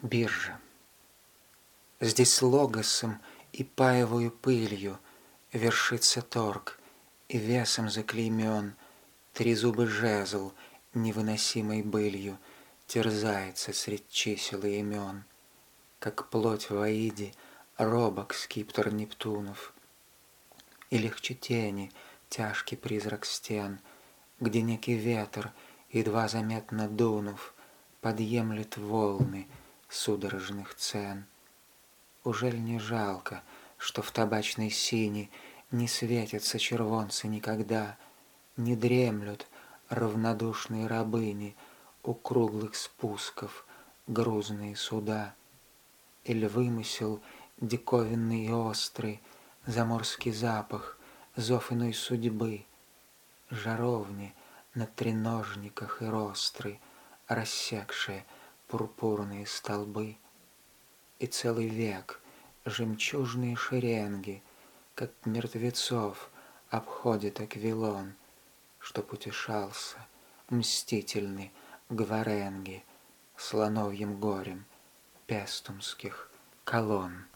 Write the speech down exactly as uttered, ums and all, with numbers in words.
Биржа. Здесь логосом и паевою пылью вершится торг, и весом заклеймен трезубый жезл невыносимой былью терзается средь чисел и имен, как плоть в Аиде робок скиптор Нептунов, и легче тени тяжкий призрак стен, где некий ветер, едва заметно дунув, подъемлет волны судорожных цен. Ужель не жалко, что в табачной сине не светятся червонцы никогда, не дремлют равнодушные рабыни у круглых спусков грузные суда? Иль вымысел диковинный и острый, заморский запах, зов иной судьбы, жаровни на треножниках и ростры, рассекшие пурпурные столбы? И целый век жемчужные шеренги, как мертвецов, обходит Аквилон, чтоб утешался мстительный Гваренги слоновьим горем пестумских колонн.